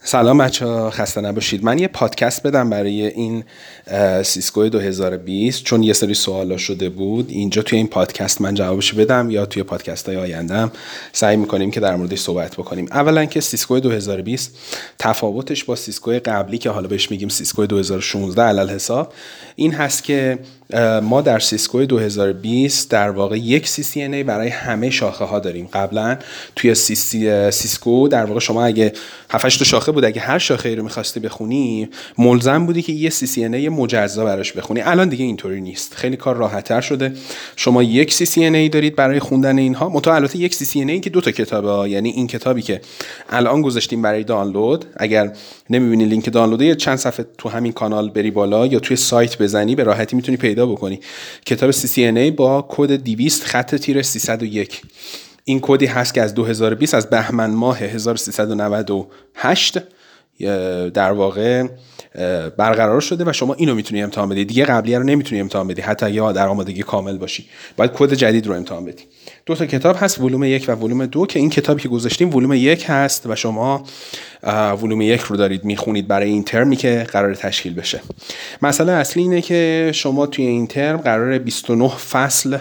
سلام بچه‌ها، خسته نباشید. من یه پادکست بدم برای این سیسکو 2020 چون یه سری سوالا شده بود. اینجا توی این پادکست من جوابش بدم یا توی پادکست‌های آیندهم سعی می‌کنیم که در موردش صحبت بکنیم. اولا که سیسکو 2020 تفاوتش با سیسکو قبلی که حالا بهش میگیم سیسکو 2016 علل حساب این هست که ما در سیسکو 2020 در واقع یک CCNA برای همه شاخه ها داریم. قبلا توی سیسکو در واقع شما اگه 7-8 تا شاخه بود، اگه هر شاخه ای رو می‌خواستی بخونی ملزم بودی که یه CCNA مجزا براش بخونی. الان دیگه اینطوری نیست، خیلی کار راحت‌تر شده. شما یک CCNA دارید برای خوندن اینها، البته یک CCNA که 2 تا کتابه، یعنی این کتابی که الان گذاشتیم برای دانلود، اگر نمی‌بینی لینک دانلود یه چند صفحه تو همین کانال بری بالا یا توی سایت بزنی به راحتی میتونی پیدا بکنی. کتاب CCNA با کد 200/301 این کدی هست که از 2020 از بهمن ماه 1398 در واقع برقرار شده و شما اینو میتونی امتحان بدی. دیگه قبلیه رو نمیتونی امتحان بدی، حتی اگه در آمادگی کامل باشی باید کد جدید رو امتحان بدی. 2 تا کتاب هست، ولوم 1 و ولوم 2، که این کتابی که گذاشتیم ولوم 1 هست و شما ولوم 1 رو دارید میخونید برای این ترمی که قرار تشکیل بشه. مسئله اصلی اینه که شما توی این ترم قراره 29 فصل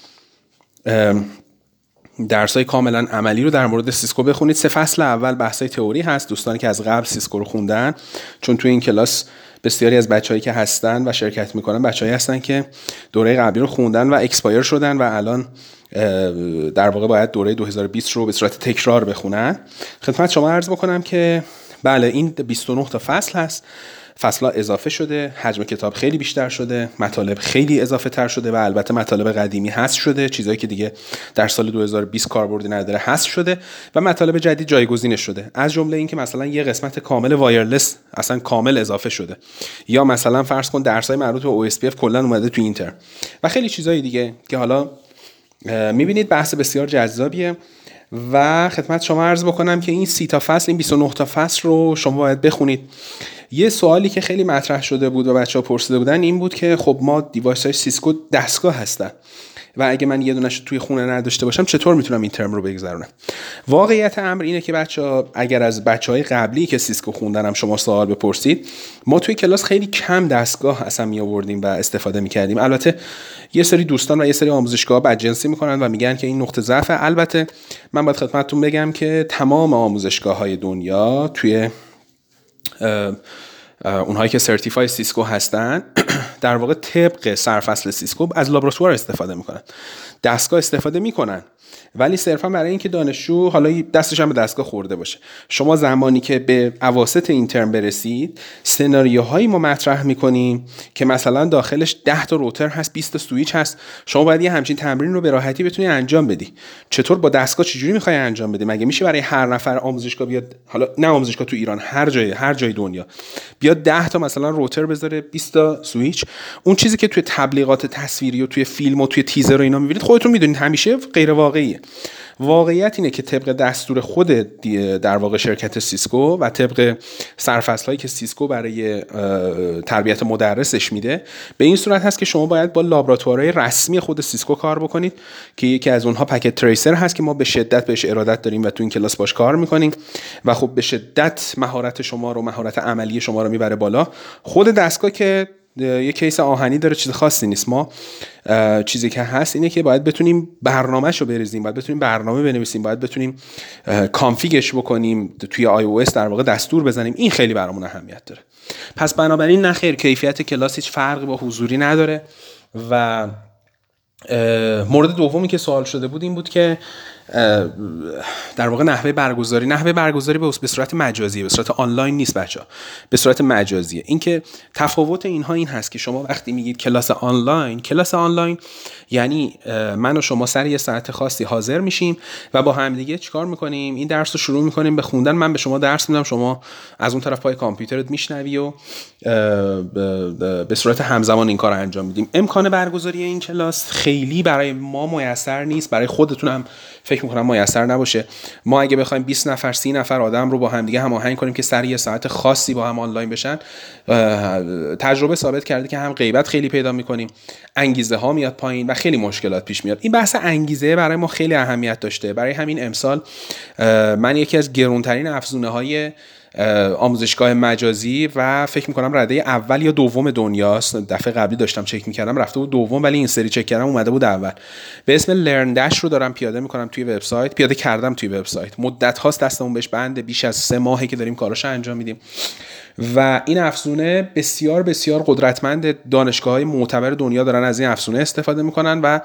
درسای کاملا عملی رو در مورد سیسکو بخونید. 3 فصل اول بحثای تئوری هست، دوستانی که از قبل سیسکو رو خوندن، چون توی این کلاس بسیاری از بچه‌هایی که هستن و شرکت میکنن بچه‌هایی هستن که دوره قبلی رو خوندن و اکسپایر شدن و الان در واقع باید دوره 2020 رو به صورت تکرار بخونن. خدمت شما عرض بکنم که بله، این 29 تا فصل هست. فصل‌ها اضافه شده، حجم کتاب خیلی بیشتر شده، مطالب خیلی اضافه تر شده و البته مطالب قدیمی حذف شده، چیزایی که دیگه در سال 2020 کاربردی نداره حذف شده و مطالب جدید جایگزینش شده. از جمله این که مثلا یه قسمت کامل وایرلس اصلا کامل اضافه شده، یا مثلا فرض کن درسای مربوط به OSPF کلا اومده تو این ترم و خیلی چیزای دیگه که حالا می‌بینید. بحث بسیار جذابیه و خدمت شما عرض بکنم که این 30 تا فصل، این 29 تا فصل رو شما باید بخونید. یه سوالی که خیلی مطرح شده بود و بچه‌ها پرسیده بودن این بود که خب ما دیوایس‌های سیسکو دستگاه هستن و اگه من یه دونه‌شو توی خونه نداشته باشم چطور میتونم این ترم رو بگذرونم؟ واقعیت امر اینه که بچه‌ها اگر از بچه‌های قبلی که سیسکو خوندن هم شما سوال بپرسید، ما توی کلاس خیلی کم دستگاه اصلا میآوردیم و استفاده می‌کردیم. البته یه سری دوستان و یه سری آموزشگاه‌ها بدجنسی می‌کنن و میگن که این نقطه ضعفه. البته من باید خدمتتون بگم که تمام آموزشگاه‌های دنیا توی اونهایی که سرتیفای سیسکو هستن در واقع طبق سرفصل سیسکو از لابراتوار استفاده میکنن، دستگاه استفاده میکنن، ولی صرفا برای اینکه دانشجو حالا دستش هم به دستگاه خورده باشه. شما زمانی که به اواسط این ترم برسید سناریوهایی ما مطرح میکنیم که مثلا داخلش 10 تا روتر هست، 20 تا سوئیچ هست. شما باید یه همچین تمرین رو به راحتی بتونی انجام بدی. چطور با دستگاه چجوری میخوای انجام بدی؟ مگه میشه برای هر نفر آموزشگاه بیاد، حالا نه آموزشگاه تو ایران، هر جای دنیا بیاد 10 تا مثلا روتر بذاره، 20 تا سوئیچ؟ اون چیزی که توی تبلیغات تصویری و توی فیلم و توی تیزر و اینا میبینید خودتون میدونید همیشه غیر واقعیه. واقعیت اینه که طبق دستور خود در واقع شرکت سیسکو و طبق سرفصل‌هایی که سیسکو برای تربیت مدرسش میده، به این صورت هست که شما باید با لابراتوارهای رسمی خود سیسکو کار بکنید که یکی از اونها پکت تریسر هست که ما به شدت بهش ارادت داریم و تو این کلاس باش کار میکنیم و خب به شدت مهارت شما رو، مهارت عملی شما رو میبره بالا. خود دستگاه که یه کیس آهنی داره، چیز خاصی نیست. ما چیزی که هست اینه که باید بتونیم برنامه‌شو بریزیم، باید بتونیم برنامه بنویسیم، باید بتونیم کانفیگش بکنیم، توی iOS در واقع دستور بزنیم. این خیلی برامون اهمیت داره. پس بنابراین نه خیر، کیفیت کلاس هیچ فرقی با حضوری نداره. و مورد دومی که سوال شده بود این بود که در واقع نحوه برگزاری به صورت مجازیه، به صورت آنلاین نیست بچه‌ها، به صورت مجازیه. این که تفاوت اینها این هست که شما وقتی میگید کلاس آنلاین یعنی من و شما سر یه ساعت خاصی حاضر میشیم و با هم دیگه چیکار میکنیم؟ این درس رو شروع میکنیم به خوندن. من به شما درس میدم، شما از اون طرف پای کامپیوترت میشنوی و به صورت همزمان این کار رو انجام میدیم. امکان برگزاری این کلاس خیلی برای ما میسر نیست، برای خودتون هم فکر میکنم میسر نباشه. ما اگه بخوایم 20 نفر 30 نفر آدم رو با هم دیگه هماهنگ کنیم که سر یه ساعت خاصی با هم آنلاین بشن، تجربه ثابت کرده که هم غیبت خیلی پیدا میکنیم، انگیزه ها میاد پایین و خیلی مشکلات پیش میاد. این بحث انگیزه برای ما خیلی اهمیت داشته. برای همین امسال من یکی از گرانترین افزونه های آموزشگاه مجازی و فکر میکنم رده اول یا دوم دنیاست. دفعه قبلی داشتم چک میکردم رفته بود دوم، ولی این سری چک کردم اومده بود اول. به اسم لرن دش رو دارم پیاده میکنم توی وبسایت، پیاده کردم توی وبسایت، مدت هاست دستمون بهش بنده، بیش از 3 ماهه که داریم کاراشو انجام میدیم و این افزونه بسیار بسیار قدرتمند. دانشگاه‌های معتبر دنیا دارن از این افزونه استفاده میکنن و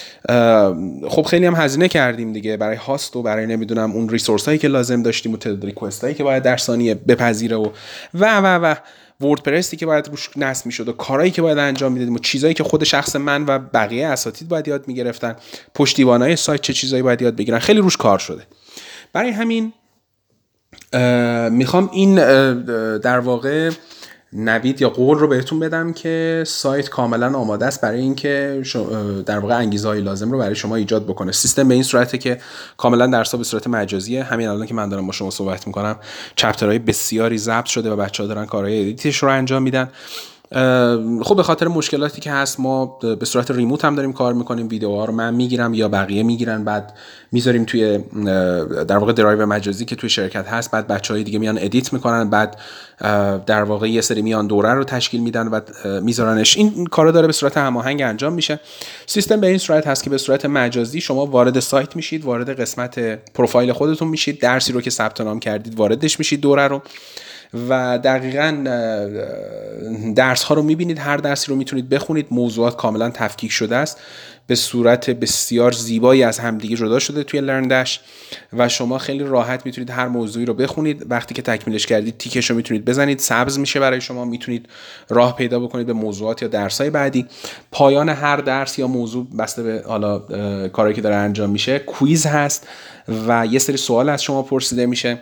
خب خیلی هم هزینه کردیم دیگه برای هاست و برای نمیدونم اون ریسورس هایی که لازم داشتیم و تعداد ریکوست هایی که باید در ثانیه بپذیره و وردپرسی که باید روش نصب میشد و کارهایی که باید انجام میدادیم و چیزایی که خود شخص من و بقیه اساتید باید یاد میگرفتن، پشتیبانای سایت چه چیزایی باید یاد بگیرن، خیلی روش کار شده. برای همین میخوام این در واقع نوید یا قول رو بهتون بدم که سایت کاملا آماده است برای اینکه در واقع انگیزه‌های لازم رو برای شما ایجاد بکنه. سیستم به این صورته که کاملا درس‌ها به صورت مجازیه. همین الان که من دارم با شما صحبت می‌کنم چپترهای بسیاری ضبط شده و بچه‌ها دارن کارهای ادیتش رو انجام میدن. خب به خاطر مشکلاتی که هست ما به صورت ریموت هم داریم کار میکنیم، ویدیوها رو من میگیرم یا بقیه میگیرن، بعد میذاریم توی در واقع درایو مجازی که توی شرکت هست، بعد بچهای دیگه میان ادیت میکنن، بعد در واقع یه سری میان دوره رو تشکیل میدن و میذارنش. این کارا داره به صورت هماهنگ انجام میشه. سیستم به این صورت هست که به صورت مجازی شما وارد سایت میشید، وارد قسمت پروفایل خودتون میشید، درسی رو که ثبت نام کردید واردش میشید دوره رو و دقیقاً درس ها رو میبینید. هر درسی رو میتونید بخونید، موضوعات کاملا تفکیک شده است، به صورت بسیار زیبایی از همدیگه جدا شده توی لرن دش و شما خیلی راحت میتونید هر موضوعی رو بخونید. وقتی که تکمیلش کردید تیکش رو میتونید بزنید، سبز میشه برای شما، میتونید راه پیدا بکنید به موضوعات یا درس‌های بعدی. پایان هر درس یا موضوع بسته به حالا کاری که داره انجام میشه کویز هست و یه سری سوال از شما پرسیده میشه.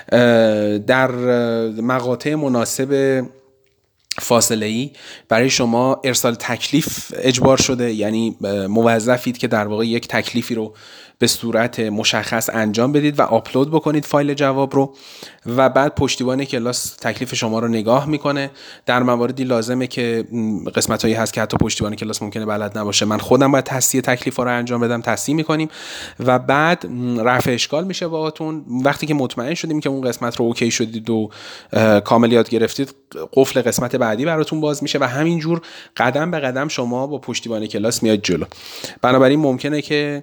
در مقاطع مناسب فاصله‌ای برای شما ارسال تکلیف اجبار شده، یعنی موظفید که در واقع یک تکلیفی رو به صورت مشخص انجام بدید و آپلود بکنید فایل جواب رو و بعد پشتیبان کلاس تکلیف شما رو نگاه میکنه. در مواردی لازمه که قسمتایی هست که حتی پشتیبان کلاس ممکنه بلد نباشه، من خودم باید تصحیح تکلیفا رو انجام بدم، تصحیح میکنیم و بعد رفع اشکال میشه باهاتون. وقتی که مطمئن شدیم که اون قسمت رو اوکی شدید و کامل یاد گرفتید، قفل قسمت بعدی براتون باز میشه و همینجور قدم به قدم شما با پشتیبان کلاس میاد جلو. بنابراین ممکنه که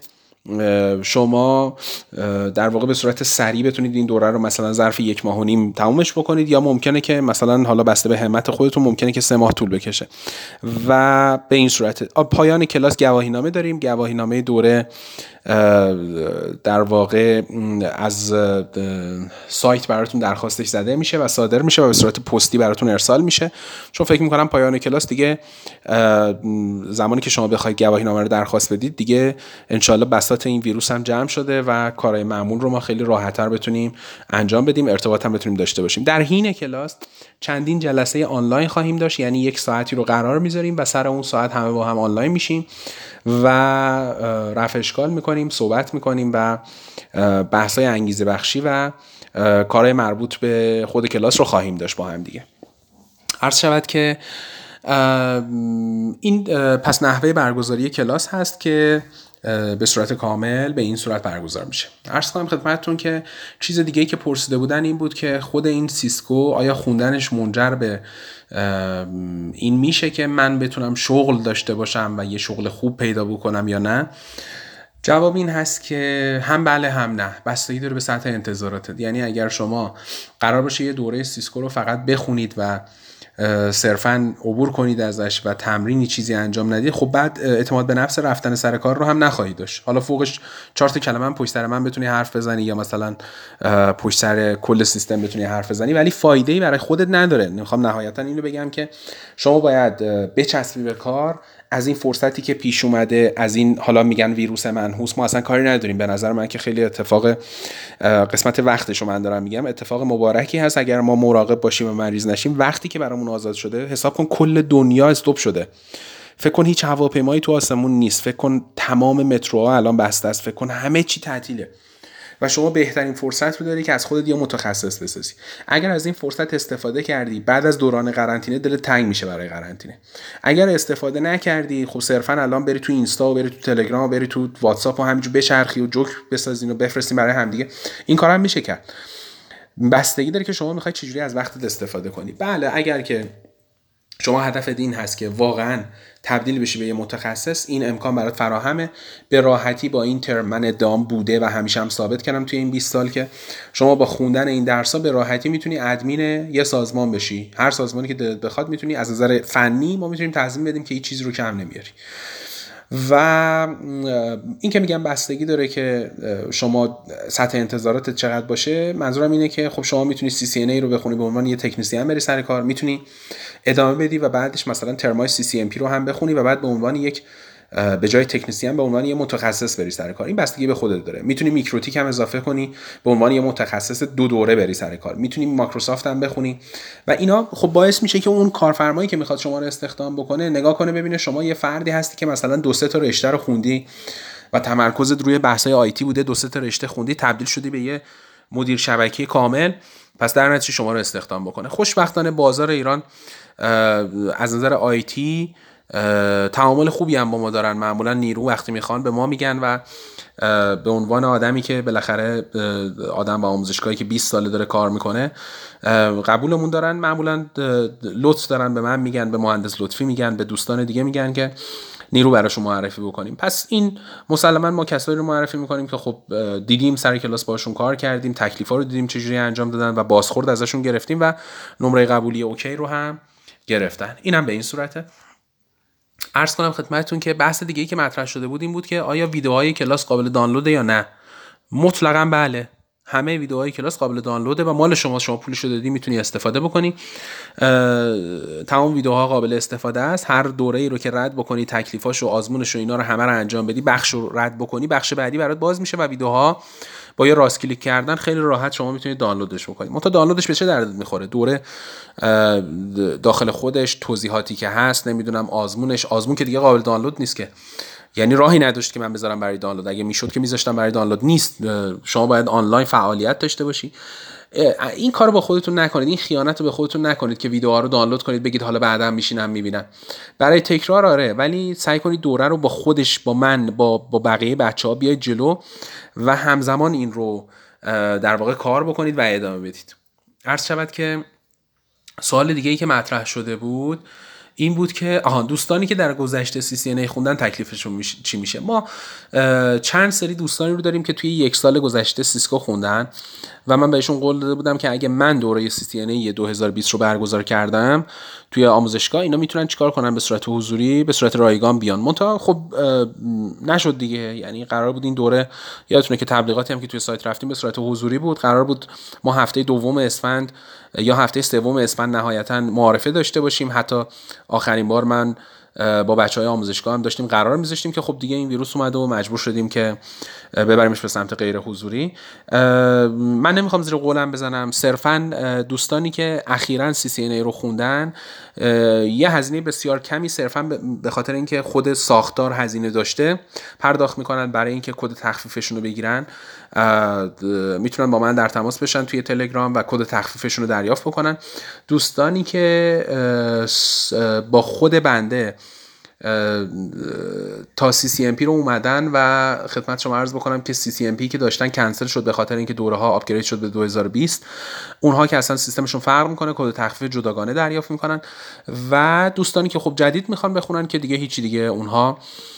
شما در واقع به صورت سریع بتونید این دوره رو مثلا ظرف 1.5 ماه تمومش بکنید، یا ممکنه که مثلا حالا بسته به همت خودتون ممکنه که 3 ماه طول بکشه و به این صورت. پایان کلاس گواهینامه داریم. گواهینامه دوره در واقع از سایت براتون درخواستش زده میشه و صادر میشه و به صورت پستی براتون ارسال میشه. چون فکر میکنم پایان کلاس دیگه زمانی که شما بخواید گواهینامه رو درخواست بدید دیگه انشالله بساط این ویروس هم جمع شده و کارهای معمول رو ما خیلی راحت‌تر بتونیم انجام بدیم، ارتباط هم بتونیم داشته باشیم. در حین کلاس چندین جلسه آنلاین خواهیم داشت، یعنی 1 ساعتی رو قرار میذاریم و سر اون ساعت همه با هم آنلاین میشیم و رفع اشکال میکنیم، صحبت میکنیم و بحث‌های انگیزه بخشی و کارهای مربوط به خود کلاس رو خواهیم داشت با هم دیگه. عرض شود که این پس نحوه برگزاری کلاس هست که به صورت کامل به این صورت برگزار میشه. عرض کنم خدمتتون که چیز دیگه‌ای که پرسیده بودن این بود که خود این سیسکو آیا خوندنش منجر به این میشه که من بتونم شغل داشته باشم و یه شغل خوب پیدا بکنم یا نه؟ جواب این هست که هم بله هم نه، بستگی داره به سطح انتظاراتت. یعنی اگر شما قرار باشه یه دوره سیسکو رو فقط بخونید و صرفاً عبور کنید ازش و تمرینی چیزی انجام ندید، خب بعد اعتماد به نفس رفتن سر کار رو هم نخواهید داشت. حالا فوقش 4 تا کلمه پشت سر من بتونی حرف بزنی یا مثلا پشت سر کل سیستم بتونی حرف بزنی ولی فایده‌ای برای خودت نداره. میخوام نهایتاً اینو بگم که شما باید بچسبی به کار. از این فرصتی که پیش اومده، از این حالا میگن ویروس منحوس، ما اصلا کاری نداریم. به نظر من که خیلی اتفاق قسمت وقتشو من دارم میگم اتفاق مبارکی هست اگر ما مراقب باشیم و مریض نشیم. وقتی که برامون آزاد شده حساب کن کل دنیا استاپ شده. فکر کن هیچ هواپیمایی تو آسمون نیست، فکر کن تمام متروها الان بسته است، فکر کن همه چی تعطیله و شما بهترین فرصت رو داری که از خودت یه متخصص بسازی. اگر از این فرصت استفاده کردی، بعد از دوران قرنطینه دلت تنگ میشه برای قرنطینه. اگر استفاده نکردی، خب صرفا الان بری تو اینستا و بری تو تلگرام و بری تو واتساپ و همینجور بچرخی و جوک بسازین و بفرستین برای همدیگه. این کارم میشه کرد. بستگی داره که شما میخوای چجوری از وقتت استفاده کنی. بله اگر که شما هدفت این هست که واقعا تبدیل بشی به یه متخصص، این امکان برات فراهمه. به راحتی با این ترم من ادعام بوده و همیشه هم ثابت کردم توی این 20 سال که شما با خوندن این درس‌ها به راحتی میتونی ادمین یه سازمان بشی. هر سازمانی که دلت بخواد میتونی. از نظر فنی ما میتونیم تضمین بدیم که هیچ چیزی رو کم نمیاری. و این که میگم بستگی داره که شما سطح انتظاراتت چقدر باشه. منظورم اینه که خب شما میتونی CCNA رو بخونی به عنوان یه تکنسین بری سر کار، میتونی ادامه بدی و بعدش مثلا ترمای CCNP رو هم بخونی و بعد به عنوان یک به جای تکنسین به عنوان یه متخصص بری سر کار. این بستگی به خودت داره. میتونی میکروتیک هم اضافه کنی به عنوان یه متخصص 2 دوره بری سر کار. میتونی مایکروسافت هم بخونی و اینا خب باعث میشه که اون کارفرمایی که میخواد شما رو استخدام بکنه نگاه کنه ببینه شما یه فردی هستی که مثلا 2-3 تا رشته رو خوندی و تمرکزت روی بحث‌های آیتی بوده، 2-3 تا رشته خوندی، تبدیل شدی به یه مدیر شبکه کامل، پس در نتیجه شما رو استخدام بکنه. خوشبختانه بازار ایران از نظر آیتی تعامل خوبی هم با ما دارن. معمولا نیرو وقتی میخوان به ما میگن و به عنوان آدمی که بالاخره آدم با آموزشگاهی که 20 ساله داره کار میکنه قبولمون دارن. معمولا لطف دارن به من میگن، به مهندس لطفی میگن، به دوستان دیگه میگن که نیرو براشون معرفی بکنیم. پس این مسلما ما کسایی رو معرفی میکنیم که خب دیدیم سر کلاس باشون کار کردیم، تکلیفا رو دیدیم چجوری انجام دادن و بازخورد ازشون گرفتیم و نمره قبولی اوکی رو هم گرفتن. اینم به این صورته. عرض کنم خدمتتون که بحث دیگه‌ای که مطرح شده بود این بود که آیا ویدیوهای کلاس قابل دانلوده یا نه. مطلقاً بله. همه ویدیوهای کلاس قابل دانلوده و مال شما پولشو دادی میتونی استفاده بکنی. تمام ویدیوها قابل استفاده است. هر دوره‌ای رو که رد بکنی، تکلیفاشو، آزمونشو، اینا رو همه رو انجام بدی، بخشو رد بکنی، بخش بعدی برات باز میشه و ویدیوها با یه راست کلیک کردن خیلی راحت شما میتونید دانلودش بکنید. منتها دانلودش به چه دردت میخوره؟ دوره داخل خودش توضیحاتی که هست، نمیدونم آزمون که دیگه قابل دانلود نیست که، یعنی راهی نداشت که من بذارم برای دانلود. اگه میشد که میذاشتم برای دانلود. نیست. شما باید آنلاین فعالیت داشته باشی. این کارو با خودتون نکنید. این خیانت رو به خودتون نکنید که ویدیوها رو دانلود کنید بگید حالا بعدا میشینم میبینم. برای تکرار آره، ولی سعی کنید دوره رو با خودش، با من، با بقیه بچه‌ها بیاید جلو و همزمان این رو در واقع کار بکنید و ادامه بدید. عرض شود که سوال دیگه‌ای که مطرح شده بود این بود که دوستانی که در گذشته CCNA خوندن تکلیفشون چی میشه. ما چند سری دوستانی رو داریم که توی 1 سال گذشته سیسکو خوندن و من بهشون قول داده بودم که اگه من دوره CCNA 2020 رو برگزار کردم توی آموزشگاه، اینا میتونن چیکار کنن؟ به صورت حضوری، به صورت رایگان بیان. منتها خب نشد دیگه. یعنی قرار بود این دوره، یادتونه که تبلیغاتی هم که توی سایت رفتیم به صورت حضوری بود. قرار بود ما هفته دوم اسفند یا هفته سوم اسفند نهایتاً معارفه داشته باشیم. حتی آخرین بار من با بچهای آموزشگاه هم داشتیم قرار می‌ذاشتیم که خب دیگه این ویروس اومده و مجبور شدیم که ببریمش به سمت غیر حضوری. من نمیخوام زیر قولم بزنم. صرفاً دوستانی که اخیراً CCNA رو خوندن یه هزینه بسیار کمی صرفاً به خاطر اینکه خود ساختار هزینه داشته پرداخت میکنن برای اینکه کد تخفیفشون رو بگیرن. میتونن با من در تماس بشن توی تلگرام و کد تخفیفشون رو دریافت بکنن. دوستانی که با خود بنده تا CCNP رو اومدن و خدمت شما عرض بکنم که CCNP که داشتن کنسل شد به خاطر اینکه دوره ها آپگرید شد به 2020. اونها که اصلا سیستمشون فرق میکنه، کد تخفیف جداگانه دریافت میکنن. و دوستانی که خب جدید میخوان بخونن که دیگه هیچی، دیگه اونها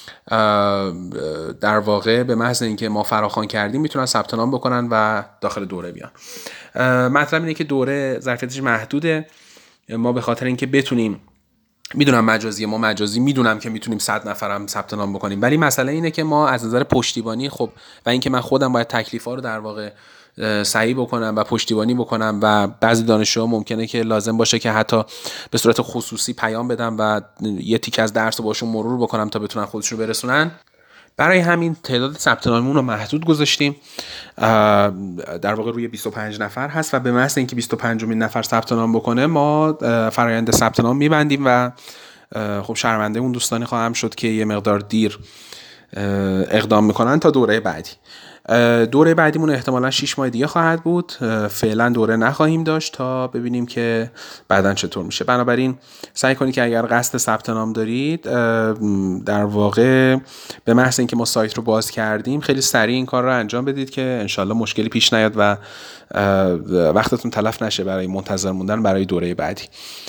در واقع به محض اینکه ما فراخوان کردیم میتونن ثبت نام بکنن و داخل دوره بیان. مطلب اینه که دوره ظرفیتش محدوده. ما به خاطر اینکه بتونیم، میدونم مجازی میدونم که میتونیم 100 نفرم ثبت نام بکنیم، ولی مسئله اینه که ما از نظر پشتیبانی خب و اینکه من خودم باید تکلیفا رو در واقع صحیح بکنم و پشتیبانی بکنم و بعضی دانشجوها ممکنه که لازم باشه که حتی به صورت خصوصی پیام بدم و یه تیکه از درس رو باشون مرور بکنم تا بتونن خودشون رو برسونن. برای همین تعداد ثبت ناممون رو محدود گذاشتیم. در واقع روی 25 نفر هست و به محض اینکه 25مین نفر ثبت نام بکنه ما فرآیند ثبت نام میبندیم و خب شرمنده اون دوستانی خواهم شد که یه مقدار دیر اقدام میکنن تا دوره بعدی. دوره بعدیمون احتمالاً 6 ماه دیگه خواهد بود. فعلا دوره نخواهیم داشت تا ببینیم که بعداً چطور میشه. بنابراین سعی کنید که اگر قصد ثبت نام دارید در واقع به محض اینکه ما سایت رو باز کردیم خیلی سریع این کار رو انجام بدید که انشالله مشکلی پیش نیاد و وقتتون تلف نشه برای منتظر موندن برای دوره بعدی.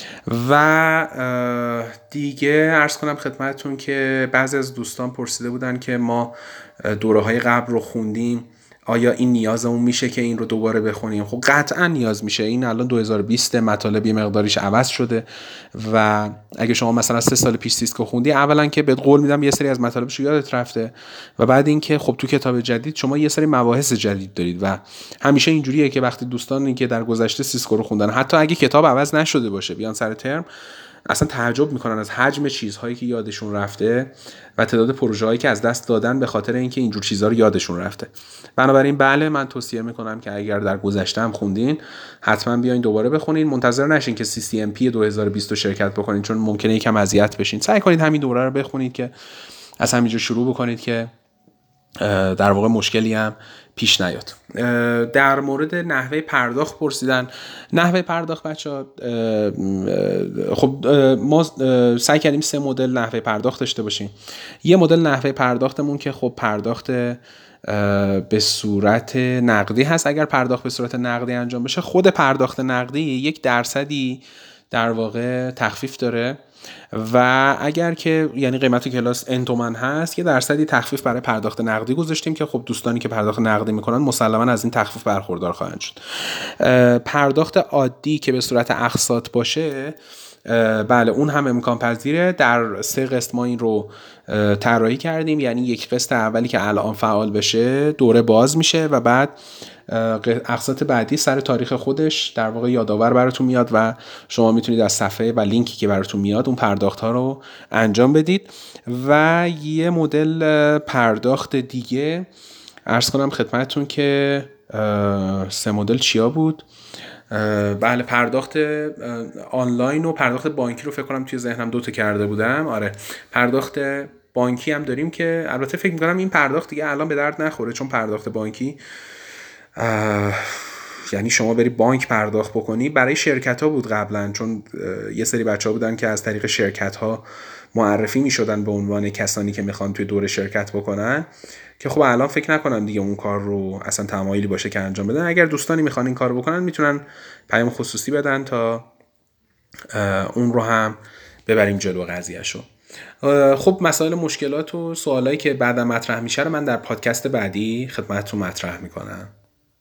و دیگه عرض کنم خدمتتون که بعضی از دوستان پرسیده بودن که ما دوره‌های قبل رو خوندیم، آیا این نیازمون میشه که این رو دوباره بخونیم؟ خب قطعا نیاز میشه. این الان 2020 مطالب مقداریش عوض شده و اگه شما مثلا 3 سال پیش سیسکو خوندی، اولا که بهت قول میدم یه سری از مطالبش یادت رفته و بعد اینکه خب تو کتاب جدید شما یه سری مباحث جدید دارید و همیشه اینجوریه که وقتی دوستانی که در گذشته سیسکو رو خوندن، حتی اگه کتاب عوض نشده باشه، بیان سر ترم اصلا تعجب میکنن از حجم چیزهایی که یادشون رفته و تعداد پروژه‌هایی که از دست دادن به خاطر اینکه اینجور چیزها رو یادشون رفته. بنابراین بله، من توصیه میکنم که اگر در گذشته هم خوندین حتما بیاین دوباره بخونین. منتظر نشین که CCMP 2020 رو شرکت بکنین، چون ممکنه یکم اذیت بشین. سعی کنید همین دوره رو بخونید که از همینجا شروع بکنید که در واقع مشکلی هم پیش نیاد. در مورد نحوه پرداخت پرسیدن. نحوه پرداخت بچه‌ها، خب ما سعی کردیم 3 مدل نحوه پرداخت داشته باشیم. یه مدل نحوه پرداختمون که خب پرداخت به صورت نقدی هست. اگر پرداخت به صورت نقدی انجام بشه، خود پرداخت نقدی 1% در واقع تخفیف داره و اگر که یعنی قیمت کلاس N تومن هست، 1% تخفیف برای پرداخت نقدی گذاشتیم که خب دوستانی که پرداخت نقدی میکنن مسلما از این تخفیف برخوردار خواهند شد. پرداخت عادی که به صورت اقساط باشه، بله اون هم امکان پذیره. در 3 قسط ما این رو طراحی کردیم، یعنی یک قسط اولی که الان فعال بشه دوره باز میشه و بعد اقساط بعدی سر تاریخ خودش در واقع یادآور براتون میاد و شما میتونید از صفحه و لینکی که براتون میاد اون پرداخت ها رو انجام بدید. و یه مدل پرداخت دیگه عرض کنم خدمتتون که 3 مدل چیا بود؟ بله، پرداخت آنلاین و پرداخت بانکی رو فکر کنم توی ذهنم 2 تا کرده بودم. آره، پرداخت بانکی هم داریم که البته فکر می‌کنم این پرداخت دیگه الان به درد نخوره، چون پرداخت بانکی یعنی شما بری بانک پرداخت بکنی. برای شرکت ها بود قبلا، چون یه سری بچه ها بودن که از طریق شرکت ها معرفی می شدن به عنوان کسانی که میخوان توی دوره شرکت بکنن، که خب الان فکر نکنم دیگه اون کار رو اصلا تمایلی باشه که انجام بدن. اگر دوستانی میخوان این کار بکنن میتونن پیام خصوصی بدن تا اون رو هم ببریم جلو قضیهشو. خب مسائل، مشکلات و سوالایی که بعدا مطرح میشه رو من در پادکست بعدی خدمتتون مطرح میکنم.